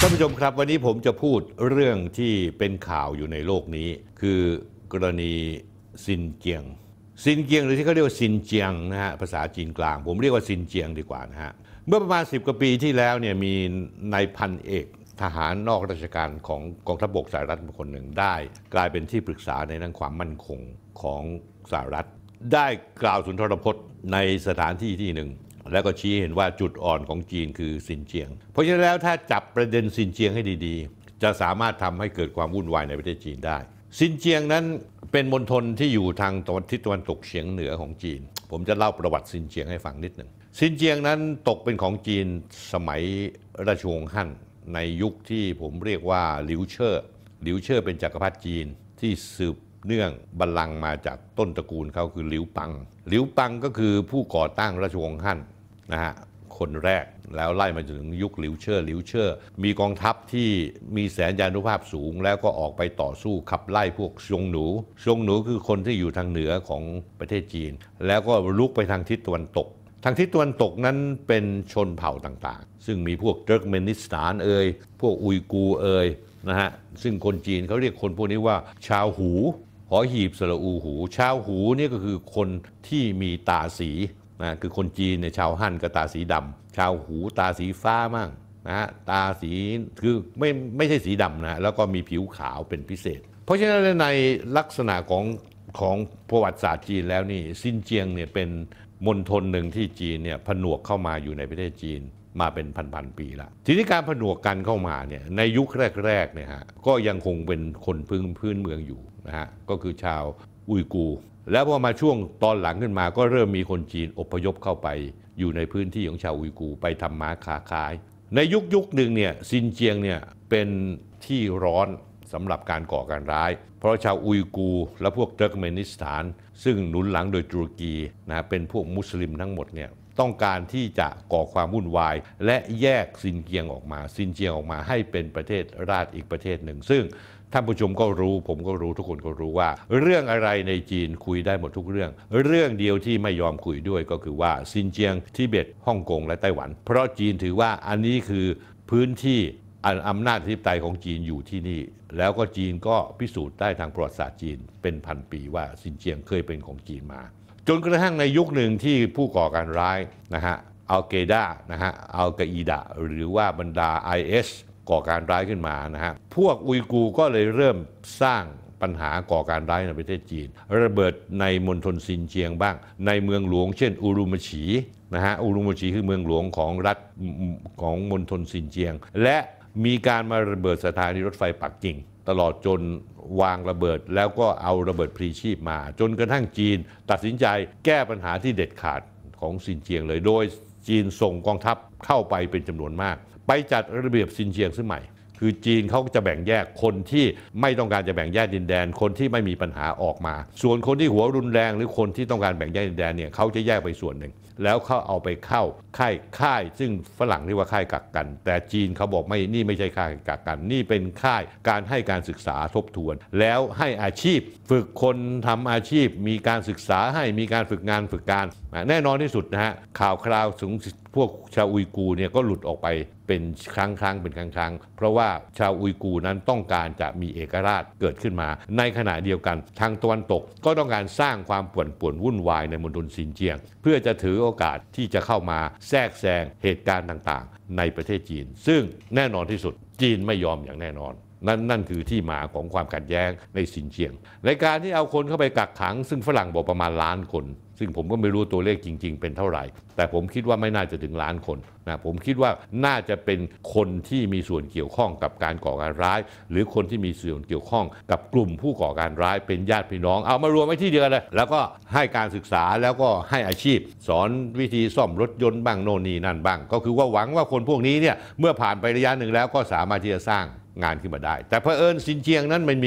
ท่านผู้ชมครับวันนี้ผมจะพูดเรื่องที่เป็นข่าวอยู่ในโลกนี้คือกรณีซินเจียงหรือที่เขาเรียกว่าซินเจียงนะฮะภาษาจีนกลางผมเรียกว่าซินเจียงดีกว่านะฮะเมื่อประมาณ10 กว่าปีที่แล้วเนี่ยมีนายพันเอกทหารนอกราชการของกองทัพบกสหรัฐคนหนึ่งได้กลายเป็นที่ปรึกษาในด้านความมั่นคงของสหรัฐได้กล่าวสุนทรพจน์ในสถานที่ที่หนึ่งแล้วก็ชี้เห็นว่าจุดอ่อนของจีนคือซินเจียงเพราะฉะนั้นแล้วถ้าจับประเด็นซินเจียงให้ดีๆจะสามารถทำให้เกิดความวุ่นวายในประเทศจีนได้ซินเจียงนั้นเป็นมณฑลที่อยู่ทางทิศตะวันตกเฉียงเหนือของจีนผมจะเล่าประวัติซินเจียงให้ฟังนิดหนึ่งซินเจียงนั้นตกเป็นของจีนสมัยราชวงศ์ฮั่นในยุคที่ผมเรียกว่าหลิวเช่อเป็นจักรพรรดิจีนที่สืบเนื่องบัลลังก์มาจากต้นตระกูลเขาคือหลิวปังก็คือผู้ก่อตั้งราชวงศ์ฮั่นนะฮะคนแรกแล้วไล่มาจนถึงยุคหลิวเช่อมีกองทัพที่มีแสนยานุภาพสูงแล้วก็ออกไปต่อสู้ขับไล่พวกชงหนูคือคนที่อยู่ทางเหนือของประเทศจีนแล้วก็ลุกไปทางทิศตะวันตกทางทิศตะวันตกนั้นเป็นชนเผ่าต่างๆซึ่งมีพวกเติร์กเมนิสถานพวกอุยกูร์นะฮะซึ่งคนจีนเขาเรียกคนพวกนี้ว่าชาวหูหอหีบสระอูหูชาวหูนี่ก็คือคนที่มีตาสีนะคือคนจีนเนี่ยชาวฮั่นก็ตาสีดำชาวหูตาสีฟ้ามั่งนะฮะตาสีคือไม่ใช่สีดำนะแล้วก็มีผิวขาวเป็นพิเศษเพราะฉะนั้นในลักษณะของประวัติศาสตร์จีนแล้วนี่ซินเจียงเนี่ยเป็นมณฑลหนึ่งที่จีนเนี่ยผนวกเข้ามาอยู่ในประเทศจีนมาเป็นพันปีละทีนี้การผนวกกันเข้ามาเนี่ยในยุคแรกเนี่ยฮะก็ยังคงเป็นคนพื้นเมืองอยู่นะฮะก็คือชาวอุยกูร์แล้วพอมาช่วงตอนหลังขึ้นมาก็เริ่มมีคนจีนอพยพเข้าไปอยู่ในพื้นที่ของชาวอุยกูร์ไปทำม้าค้าขายในยุคหนึ่งเนี่ยซินเจียงเนี่ยเป็นที่ร้อนสำหรับการก่อการร้ายเพราะชาวอุยกูร์และพวกเติร์กเมนิสถานซึ่งหนุนหลังโดยตุรกีนะเป็นพวกมุสลิมทั้งหมดเนี่ยต้องการที่จะก่อความวุ่นวายและแยกซินเจียงออกมาให้เป็นประเทศราชอีกประเทศหนึ่งซึ่งท่านผู้ชมก็รู้ผมก็รู้ทุกคนก็รู้ว่าเรื่องอะไรในจีนคุยได้หมดทุกเรื่องเดียวที่ไม่ยอมคุยด้วยก็คือว่าซินเจียงทิเบตฮ่องกงและไต้หวันเพราะจีนถือว่าอันนี้คือพื้นที่อำนาจอธิปไตยของจีนอยู่ที่นี่แล้วก็จีนก็พิสูจน์ได้ทางประวัติศาสตร์จีนเป็นพันปีว่าซินเจียงเคยเป็นของจีนมาจนกระทั่งในยุคหนึ่งที่ผู้ก่อการร้ายนะฮะอัลเกดานะฮะอัลกออิดะหรือว่าบรรดา IS ก่อการร้ายขึ้นมานะฮะพวกอุยกูร์ก็เลยเริ่มสร้างปัญหาก่อการร้ายในประเทศจีนระเบิดในมณฑลซินเจียงบ้างในเมืองหลวงเช่นอูรุมฉีนะฮะอูรุมฉีคือเมืองหลวงของรัฐของมณฑลซินเจียงและมีการมาระเบิดสถานีรถไฟปักกิ่งตลอดจนวางระเบิดแล้วก็เอาระเบิดพลีชีพมาจนกระทั่งจีนตัดสินใจแก้ปัญหาที่เด็ดขาดของซินเจียงเลยโดยจีนส่งกองทัพเข้าไปเป็นจำนวนมากไปจัดระเบียบซินเจียงขึ้นใหม่คือจีนเขาจะแบ่งแยกคนที่ไม่ต้องการจะแบ่งแยกดินแดนคนที่ไม่มีปัญหาออกมาส่วนคนที่หัวรุนแรงหรือคนที่ต้องการแบ่งแยกดินแดนเนี่ยเขาจะแยกไปส่วนหนึ่งแล้วเขาเอาไปเข้าค่ายซึ่งฝรั่งเรียกว่าค่ายกักกันแต่จีนเขาบอกนี่ไม่ใช่ค่ายกักกันนี่เป็นค่ายการให้การศึกษาทบทวนแล้วให้อาชีพฝึกคนทำอาชีพมีการศึกษาให้มีการฝึกงานฝึกการแน่นอนที่สุดนะฮะข่าวคราวถึงพวกชาวอุยกูร์เนี่ยก็หลุดออกไปเป็นครั้งเป็นครั้งเพราะว่าชาวอุยกูร์นั้นต้องการจะมีเอกราชเกิดขึ้นมาในขณะเดียวกันทางตะวันตกก็ต้องการสร้างความป่วนวุ่นวายในมณฑลซินเจียงเพื่อจะถือโอกาสที่จะเข้ามาแทรกแซงเหตุการณ์ต่างๆในประเทศจีนซึ่งแน่นอนที่สุดจีนไม่ยอมอย่างแน่นอนนั่นคือที่มาของความขัดแย้งในซินเจียงในการที่เอาคนเข้าไปกักขังซึ่งฝรั่งบอกประมาณล้านคนซึ่งผมก็ไม่รู้ตัวเลขจริงๆเป็นเท่าไหร่แต่ผมคิดว่าไม่น่าจะถึงล้านคนนะผมคิดว่าน่าจะเป็นคนที่มีส่วนเกี่ยวข้องกับการก่อการร้ายหรือคนที่มีส่วนเกี่ยวข้องกับกลุ่มผู้ก่อการร้ายเป็นญาติพี่น้องเอามารวมไว้ที่เดียวเลยแล้วก็ให้การศึกษาแล้วก็ให้อาชีพสอนวิธีซ่อมรถยนต์บ้างโน่นนี่นั่นบ้างก็คือว่าหวังว่าคนพวกนี้เนี่ยเมื่อผ่านไประยะหนึ่งแล้วก็สามารถที่จะสร้างงานขึ้นมาได้แต่เผอิญซินเจียงนั้นมันมี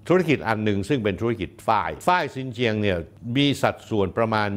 ธุรกิจอันหนึ่งซึ่งเป็นธุรกิจฝ้ายซินเจียงเนี่ยมีสัดส่วนประมาณ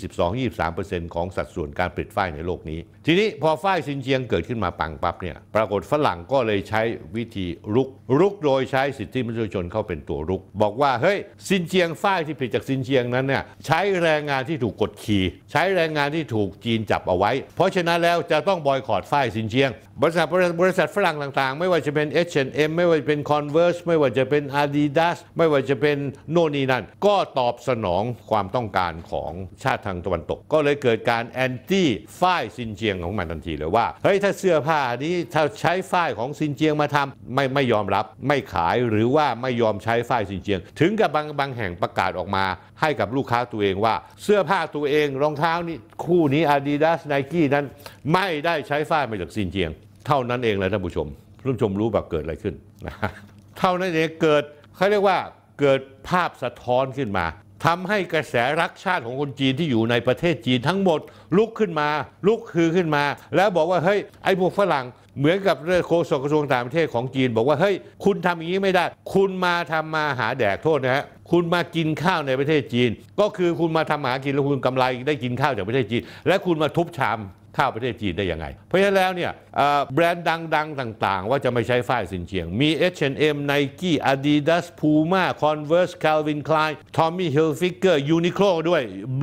22-23% ของสัดส่วนการผลิตฝ้ายในโลกนี้ทีนี้พอฝ้ายซินเจียงเกิดขึ้นมาปังปั๊บเนี่ยปรากฏฝรั่งก็เลยใช้วิธีรุกโดยใช้สิทธิมนุษยชนเข้าเป็นตัวรุกบอกว่าเฮ้ยซินเจียงฝ้ายที่ผลิตจากซินเจียงนั้นเนี่ยใช้แรงงานที่ถูกกดขี่ใช้แรงงานที่ถูกจีนจับเอาไว้เพราะฉะนั้นแล้วจะต้องบอยคอตฝ้ายซินเจียงบริษัทฝรั่งต่างๆไม่ว่าจะเป็น H&M ไม่ว่าจะเป็น Converse ไม่ว่าจะเป็น Adidas ไม่ว่าจะเป็นโน่นนี่นั่นก็ตอบสนองความต้องการของชาติทางตะวันตกก็เลยเกิดการแอนตี้ฝ้ายซินเจียงของมันทันทีเลยว่าเฮ้ยถ้าเสื้อผ้านี้ถ้าใช้ฝ้ายของซินเจียงมาทำไม่ยอมรับไม่ขายหรือว่าไม่ยอมใช้ฝ้ายซินเจียงถึงกับบางแห่งประกาศออกมาให้กับลูกค้าตัวเองว่าเสื้อผ้าตัวเองรองเท้านี่คู่นี้ Adidas Nike นั้นไม่ได้ใช้ฝ้ายมาจากซินเจียงเท่านั้นเองเลยท่านผู้ชมรู้แบบเกิดอะไรขึ้นนะเท่านั้นเองเกิดเขาเรียกว่าเกิดภาพสะท้อนขึ้นมาทำให้กระแสรักชาติของคนจีนที่อยู่ในประเทศจีนทั้งหมดลุกขึ้นมาแล้วบอกว่าเฮ้ยไอ้พวกฝรั่งเหมือนกับโฆษกกระทรวงต่างประเทศของจีนบอกว่าเฮ้ยคุณทำอย่างนี้ไม่ได้คุณมาทำมาหาแดกโทษนะฮะคุณมากินข้าวในประเทศจีนก็คือคุณมาทำหากินแล้วคุณกำไรได้กินข้าวจากประเทศจีนและคุณมาทุบชามข้าวประเทศจีนได้ยังไงเพราะฉะนั้นแล้วเนี่ยแบรนด์ดังๆต่างๆว่าจะไม่ใช้ฝ้ายซินเจียงมี H&M Nike Adidas Puma Converse Calvin Klein Tommy Hilfiger Uniqlo ด้วย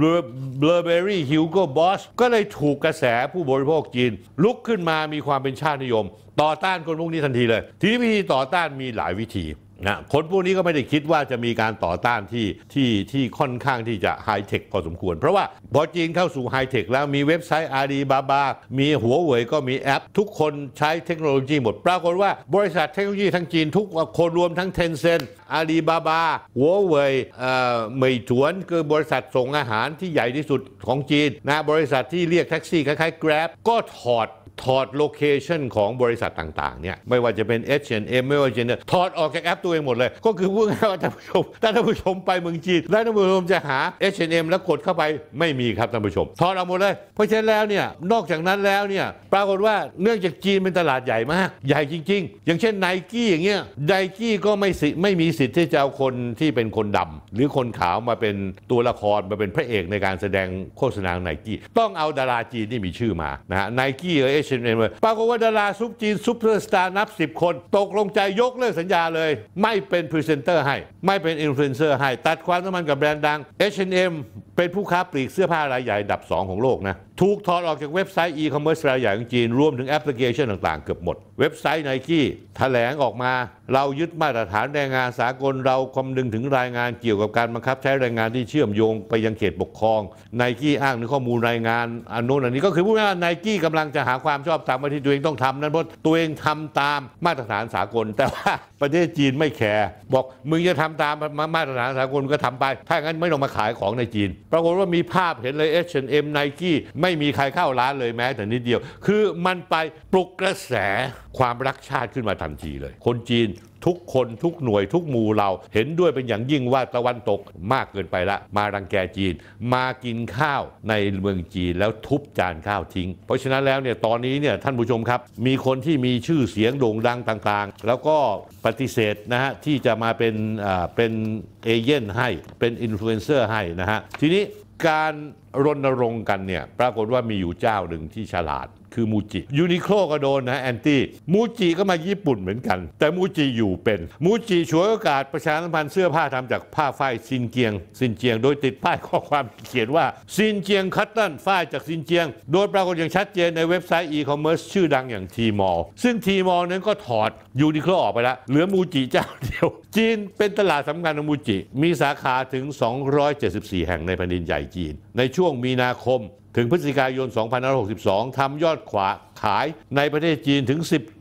Burberry Hugo Boss ก็เลยถูกกระแสผู้บริโภคจีนลุกขึ้นมามีความเป็นชาตินิยมต่อต้านคนพวกนี้ทันทีเลยทีนี้วิธีต่อต้านมีหลายวิธีนะคนพวกนี้ก็ไม่ได้คิดว่าจะมีการต่อต้านที่ค่อนข้างที่จะไฮเทคพอสมควรเพราะว่าพอจีนเข้าสู่ไฮเทคแล้วมีเว็บไซต์ Alibaba มีหัวเว่ยก็มีแอปทุกคนใช้เทคโนโลยีหมดปรากฏว่าบริษัทเทคโนโลยีทั้งจีนทุกคนรวมทั้ง Tencent Alibaba หัวเว่ยเหมยถวนคือบริษัทส่งอาหารที่ใหญ่ที่สุดของจีนนะบริษัทที่เรียกแท็กซี่คล้ายๆ Grab ก็ถอดโลเคชันของบริษัทต่างๆเนี่ยไม่ว่าจะเป็น H&M ไม่ว่าจะเป็นถอดออกจากแอปตัวเองหมดเลยก็คือพูดง่ายๆว่าท่านผู้ชมไปเมืองจีนแล้วท่านผู้ชมจะหา H&M แล้วกดเข้าไปไม่มีครับท่านผู้ชมถอดออกหมดเลยเพราะฉะนั้นแล้วเนี่ยนอกจากนั้นแล้วเนี่ยปรากฏว่าเนื่องจากจีนเป็นตลาดใหญ่มากใหญ่จริงๆอย่างเช่น Nike อย่างเงี้ย Nike ก็ไม่มีสิทธิ์ที่จะเอาคนที่เป็นคนดำหรือคนขาวมาเป็นตัวละครมาเป็นพระเอกในการแสดงโฆษณา Nike ต้องเอาดาราจีนที่มีชื่อมานะฮะ Nike หรือ H&M ปรากฏว่าดาราจีนซุปเปอร์สตาร์นับ10 คนตกลงใจยกเลิกสัญญาเลยไม่เป็นพรีเซนเตอร์ให้ไม่เป็นอินฟลูเอนเซอร์ให้ตัดความสัมพันธ์กับแบรนด์ดัง H&M เป็นผู้ค้าปลีกเสื้อผ้ารายใหญ่อันดับ2ของโลกนะถูกถอดออกจากเว็บไซต์อีคอมเมิร์ซรายใหญ่ของจีนรวมถึงแอปพลิเคชันต่างๆเกือบหมดเว็บไซต์ Nike แถลงออกมาเรายึดมาตรฐานแรงงานสากลเราคำนึงถึงรายงานเกี่ยวกับการบังคับใช้แรงงานที่เชื่อมโยงไปยังเขตปกครอง Nike อ้างถึงข้อมูลรายงานอันโน้นอันนี้ก็คือพูดง่ายๆ Nike กำลังจะหาความชอบธรรมที่ตัวเองต้องทำนั้นเพราะตัวเองทำตามมาตรฐานสากลแต่ว่าประเทศจีนไม่แคร์บอกมึงจะทำตามมาตรฐานสากลก็ทำไปถ้างั้นไม่ต้องมาขายของในจีนปรากฏว่ามีภาพเห็นเลย H&M Nike ไม่มีใครเข้าร้านเลยแม้แต่นิดเดียวคือมันไปปลุกกระแสความรักชาติขึ้นมาทันทีเลยคนจีนทุกคนทุกหน่วยทุกหมู่เราเห็นด้วยเป็นอย่างยิ่งว่าตะวันตกมากเกินไปละมารังแกจีนมากินข้าวในเมืองจีนแล้วทุบจานข้าวทิ้งเพราะฉะนั้นแล้วเนี่ยตอนนี้เนี่ยท่านผู้ชมครับมีคนที่มีชื่อเสียงโด่งดังต่างๆแล้วก็ปฏิเสธนะฮะที่จะมาเป็นเอเย่นให้เป็นอินฟลูเอนเซอร์ให้นะฮะทีนี้การรณรงค์กันเนี่ยปรากฏว่ามีอยู่เจ้าหนึ่งที่ฉลาดคือมูจิยูนิโคลก็โดนนะแอนตี้มูจิก็มาญี่ปุ่นเหมือนกันแต่มูจิอยู่เป็นมูจิฉวยโอกาสประชาสัมพันธ์เสื้อผ้าทำจากผ้าฝ้ายซินเจียงโดยติดป้ายข้อความเขียนว่าซินเจียงคัตตันฝ้ายจากซินเจียงโดยปรากฏอย่างชัดเจนในเว็บไซต์อีคอมเมิร์ซชื่อดังอย่างทีมอลซึ่งทีมอลนั้นก็ถอดยูนิโคลออกไปแล้วเหลือมูจิเจ้าเดียวจีนเป็นตลาดสำคัญของมูจิมีสาขาถึง274แห่งในแผ่นดินใหญ่จีนในช่วงมีนาคมถึงพฤศจิกายน 2562 ทำยอดขายในประเทศจีนถึง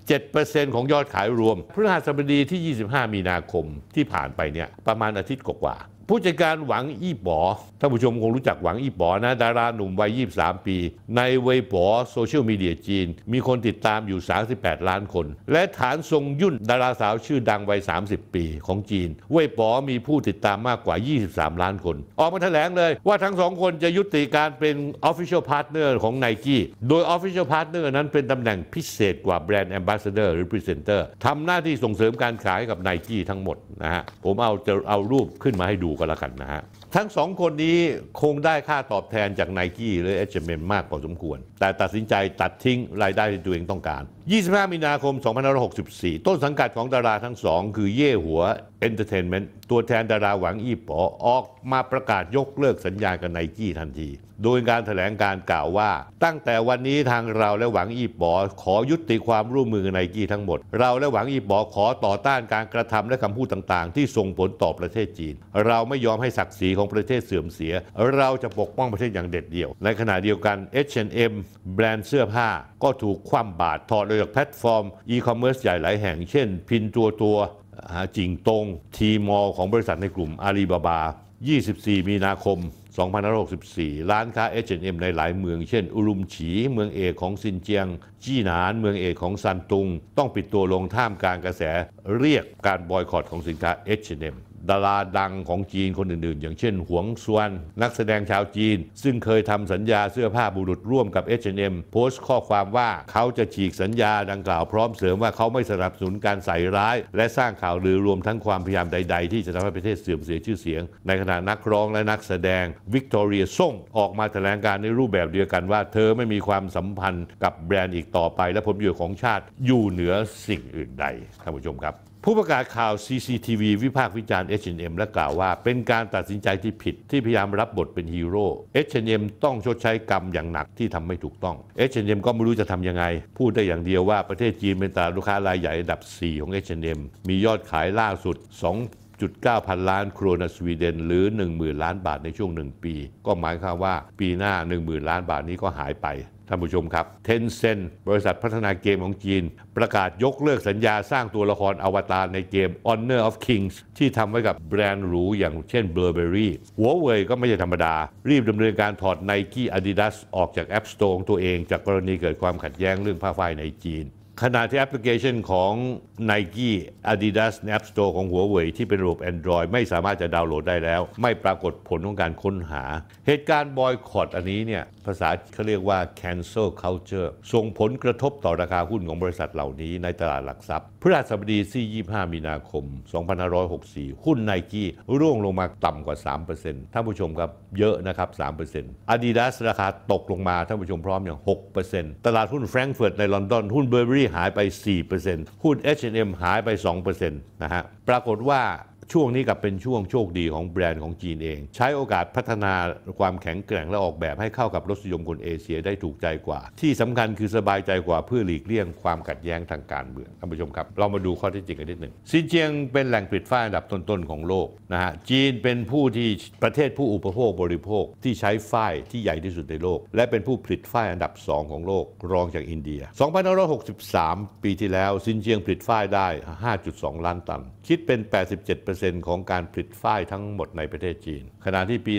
17% ของยอดขายรวมพฤหัสบดีที่ 25 มีนาคมที่ผ่านไปเนี่ยประมาณอาทิตย์กว่าผู้จัดการหวังอี้ป๋อท่านผู้ชมคงรู้จักหวังอี้ป๋อนะดาราหนุ่มวัย23 ปีในเว่ยป๋อโซเชียลมีเดียจีนมีคนติดตามอยู่38 ล้านคนและฐานซงยุ่นดาราสาวชื่อดังวัย30 ปีของจีนเว่ยป๋อมีผู้ติดตามมากกว่า23 ล้านคนออกมาแถลงเลยว่าทั้งสองคนจะยุติการเป็น Official Partner ของ Nike โดย Official Partner นั้นเป็นตำแหน่งพิเศษกว่า Brand Ambassador หรือ Presenter ทำหน้าที่ส่งเสริมการขายกับ Nike ทั้งหมดนะฮะผมเอารูปขึ้นมาให้ดูกันละกันนะฮะทั้งสองคนนี้คงได้ค่าตอบแทนจาก Nike หรือ H&M มากพอสมควรแต่ตัดสินใจตัดทิ้งรายได้ที่ตัวเองต้องการ25 มีนาคม 2564 ต้นสังกัดของดาราทั้งสองคือเย่หัวเอนเตอร์เทนเมนต์ตัวแทนดาราหวังอี้ป๋อออกมาประกาศยกเลิกสัญญากับ Nike ทันทีโดยการแถลงการกล่าวว่าตั้งแต่วันนี้ทางเราและหวังอี้ป๋อขอยุติความร่วมมือกับ Nike ทั้งหมดเราและหวังอี้ป๋อขอต่อต้านการกระทำและคำพูดต่างๆที่ส่งผลต่อประเทศจีนเราไม่ยอมให้ศักดิ์ศรีของประเทศเสื่อมเสียเราจะปกป้องประเทศอย่างเด็ดเดี่ยวในขณะเดียวกัน H&M แบรนด์เสื้อผ้าก็ถูกคว่ำบาตรถอดออกจากแพลตฟอร์มอีคอมเมิร์ซใหญ่หลายแห่งเช่นพินตัวจิงตงทีมอลของบริษัทในกลุ่มอาลีบาบา24 มีนาคม 2564 ร้านค้า H&M ในหลายเมืองเช่นอุรุมฉีเมืองเอกของซินเจียงจี้หนานเมืองเอกของซันตุงต้องปิดตัวลงท่ามกลางกระแสเรียกการบอยคอตของสินค้า H&M ดาราดังของจีนคนอื่นๆอย่างเช่นหวงซวนนักแสดงชาวจีนซึ่งเคยทำสัญญาเสื้อผ้าบุรุษร่วมกับ H&M โพสต์ข้อความว่าเขาจะฉีกสัญญาดังกล่าวพร้อมเสริมว่าเขาไม่สนับสนุนการใส่ร้ายและสร้างข่าวลือรวมทั้งความพยายามใดๆที่จะทำให้ประเทศเสื่อมเสียชื่อเสียงในขณะนักร้องและนักแสดงวิกตอเรียซ่งออกมาแถลงการในรูปแบบเดียวกันว่าเธอไม่มีความสัมพันธ์กับแบรนด์อีกต่อไปและผลประโยชน์ของชาติอยู่เหนือสิ่งอื่นใดท่านผู้ชมครับผู้ประกาศข่าว CCTV วิพากษ์วิจารณ์ H&M และกล่าวว่าเป็นการตัดสินใจที่ผิดที่พยายามรับบทเป็นฮีโร่ H&M ต้องชดใช้กรรมอย่างหนักที่ทำไม่ถูกต้อง H&M ก็ไม่รู้จะทำยังไงพูดได้อย่างเดียวว่าประเทศจีนเป็นตลาดลูกค้ารายใหญ่อันดับ 4 ของ H&M มียอดขายล่าสุด 2.9 พันล้านโครนสวีเดนหรือ 10,000 ล้านบาทในช่วง1ปีก็หมายความว่าปีหน้า 10,000 ล้านบาทนี้ก็หายไปท่านผู้ชมครับ Tencent บริษัทพัฒนาเกมของจีนประกาศยกเลิกสัญญาสร้างตัวละครอวตารในเกม Honor of Kings ที่ทำไว้กับแบรนด์หรูอย่างเช่น Burberry หัวเว่ยก็ไม่ใช่ธรรมดารีบดำเนินการถอด Nike Adidas ออกจาก App Store ของตัวเองจากกรณีเกิดความขัดแย้งเรื่องผ้าฝ้ายในจีนขณะที่แอปพลิเคชันของ Nike Adidas ใน App Store ของหัวเว่ยที่เป็นระบบ Android ไม่สามารถจะดาวน์โหลดได้แล้วไม่ปรากฏผลของการค้นหาเหตุการณ์บอยคอตอันนี้เนี่ยภาษาเขาเรียกว่า cancel culture ส่งผลกระทบต่อราคาหุ้นของบริษัทเหล่านี้ในตลาดหลักทรัพย์พฤหัสบดีที่25 มีนาคม 2564 หุ้น Nike ร่วงลงมาต่ำกว่า 3% ท่านผู้ชมครับเยอะนะครับ 3% Adidas ราคาตกลงมาท่านผู้ชมพร้อมอย่าง 6% ตลาดหุ้นแฟรงก์เฟิร์ตในลอนดอนหุ้น Burberry หายไป 4% หุ้น H&M หายไป 2% นะฮะปรากฏว่าช่วงนี้กับเป็นช่วงโชคดีของแบรนด์ของจีนเองใช้โอกาสพัฒนาความแข็งแกร่งและออกแบบให้เข้ากับรสนิยมคนเอเชียได้ถูกใจกว่าที่สำคัญคือสบายใจกว่าเพื่อหลีกเลี่ยงความขัดแย้งทางการเมืองท่านผู้ชมครับเรามาดูข้อเท็จจริงกันนิดหนึ่งซินเจียงเป็นแหล่งผลิตฝ้ายอันดับต้นๆของโลกนะฮะจีนเป็นผู้ที่ประเทศผู้อุปโภคบริโภคที่ใช้ฝ้ายที่ใหญ่ที่สุดในโลกและเป็นผู้ผลิตฝ้ายอันดับ2ของโลกรองจากอินเดีย2563 ปีที่แล้วซินเจียงผลิตฝ้ายได้ 5.2 ล้านตันคิดเป็น 87% ของการผลิตฝ้ายทั้งหมดในประเทศจีนขณะที่ปี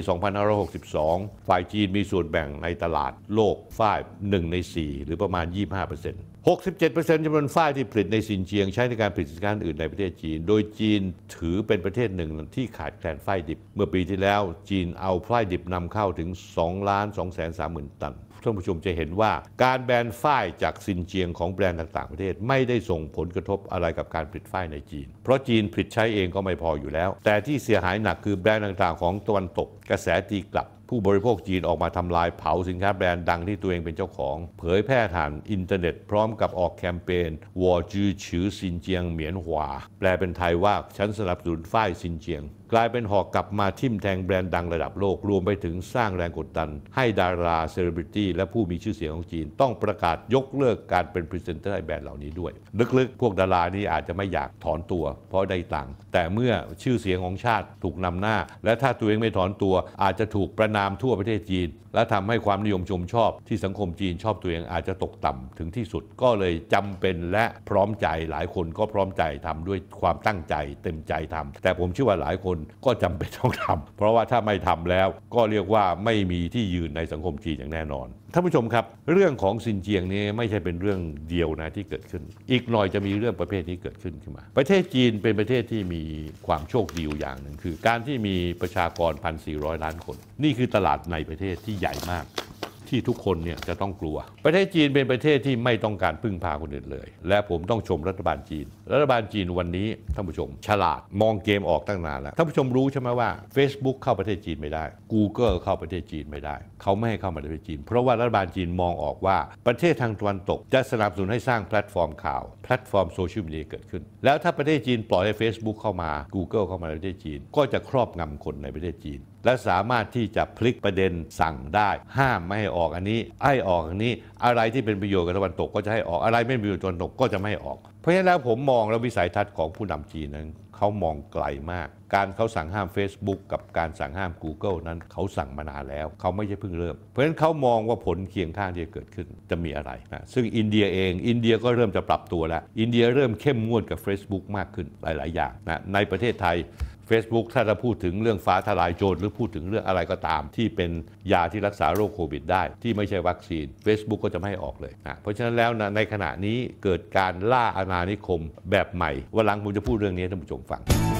2562 ฝ่ายจีนมีส่วนแบ่งในตลาดโลกฝ้าย1 ใน 4 หรือประมาณ 25% 67% จำนวนฝ้ายที่ผลิตในซินเจียงใช้ในการผลิตสินค้าอื่นในประเทศจีนโดยจีนถือเป็นประเทศหนึ่งที่ขาดแคลนฝ้ายดิบเมื่อปีที่แล้วจีนเอาฝ้ายดิบนำเข้าถึง 2,230,000 ตันท่านผู้ชมจะเห็นว่าการแบนฝ้ายจากซินเจียงของแบรนด์ต่างๆประเทศไม่ได้ส่งผลกระทบอะไรกับการผลิตฝ้ายในจีนเพราะจีนผลิตใช้เองก็ไม่พออยู่แล้วแต่ที่เสียหายหนักคือแบรนด์ต่างๆของตะวันตกกระแสตีกลับผู้บริโภคจีนออกมาทำลายเผาสินค้าแบรนด์ดังที่ตัวเองเป็นเจ้าของเผยแพร่ผ่านอินเทอร์เน็ตพร้อมกับออกแคมเปญวอจื้อฉือซินเจียงเหมียนหวาแปลเป็นไทยว่าฉันสนับสนุนฝ้ายซินเจียงกลายเป็นหอกกลับมาทิ่มแทงแบรนด์ดังระดับโลกรวมไปถึงสร้างแรงกดดันให้ดาราเซเลบริตี้และผู้มีชื่อเสียงของจีนต้องประกาศยกเลิกการเป็นพรีเซนเตอร์ให้แบรนด์เหล่านี้ด้วยลึกๆพวกดารานี้อาจจะไม่อยากถอนตัวเพราะได้ตังค์แต่เมื่อชื่อเสียงของชาติถูกนำหน้าและถ้าตัวเองไม่ถอนตัวอาจจะถูกประณามทั่วประเทศจีนและทำให้ความนิยมชมชอบที่สังคมจีนชอบตัวเองอาจจะตกต่ำถึงที่สุดก็เลยจำเป็นและพร้อมใจหลายคนก็พร้อมใจทำด้วยความตั้งใจเต็มใจทำแต่ผมเชื่อว่าหลายคนก็จำเป็นต้องทำเพราะว่าถ้าไม่ทำแล้วก็เรียกว่าไม่มีที่ยืนในสังคมจีนอย่างแน่นอนท่านผู้ชมครับเรื่องของซินเจียงนี้ไม่ใช่เป็นเรื่องเดียวนะที่เกิดขึ้นอีกหน่อยจะมีเรื่องประเภทนี้เกิดขึ้นมาประเทศจีนเป็นประเทศที่มีความโชคดีอย่างหนึ่งคือการที่มีประชากร 1,400 ล้านคนนี่คือตลาดในประเทศที่ใหญ่มากที่ทุกคนเนี่ยจะต้องกลัวประเทศจีนเป็นประเทศที่ไม่ต้องการพึ่งพาคนอื่นเลยและผมต้องชมรัฐบาลจีนวันนี้ท่านผู้ชมฉลาดมองเกมออกตั้งนานแล้วท่านผู้ชมรู้ใช่ไหมว่า Facebook เข้าประเทศจีนไม่ได้ Google เข้าประเทศจีนไม่ได้เขาไม่ให้เข้ามาในประเทศจีนเพราะว่ารัฐบาลจีนมองออกว่าประเทศทางตะวันตกจะสนับสนุนให้สร้างแพลตฟอร์มข่าวแพลตฟอร์มโซเชียลมีเดียเกิดขึ้นแล้วถ้าประเทศจีนปล่อยให้ Facebook เข้ามา Google เข้ามาในประเทศจีนก็จะครอบงำคนในประเทศจีนและสามารถที่จะพลิกประเด็นสั่งได้ห้ามไม่ให้ออกอันนี้ให้ออกอันนี้อะไรที่เป็นประโยชน์กับตะวันตกก็จะให้ออกอะไรไม่เป็นประโยชน์กับตะวันตกก็จะไม่ให้ออกเพราะฉะนั้นแล้วผมมองแล้ววิสัยทัศน์ของผู้นำจีนนั้นเขามองไกลมากการเขาสั่งห้าม Facebook กับการสั่งห้าม Google นั้นเขาสั่งมานานแล้วเขาไม่ใช่เพิ่งเริ่มเพราะฉะนั้นเขามองว่าผลเคียงข้างที่จะเกิดขึ้นจะมีอะไรนะซึ่งอินเดียก็เริ่มจะปรับตัวแล้วอินเดียเริ่มเข้มงวดกับ Facebook มากขึ้นหลายๆอย่างนะในประเทศไทยFacebook ถ้าจะพูดถึงเรื่องฟ้าทลายโจรหรือพูดถึงเรื่องอะไรก็ตามที่เป็นยาที่รักษาโรคโควิดได้ที่ไม่ใช่วัคซีน Facebook ก็จะไม่ให้ออกเลยนะเพราะฉะนั้นแล้วนะในขณะนี้เกิดการล่าอาณานิคมแบบใหม่วันหลังผมจะพูดเรื่องนี้ให้ท่านผู้ชมฟัง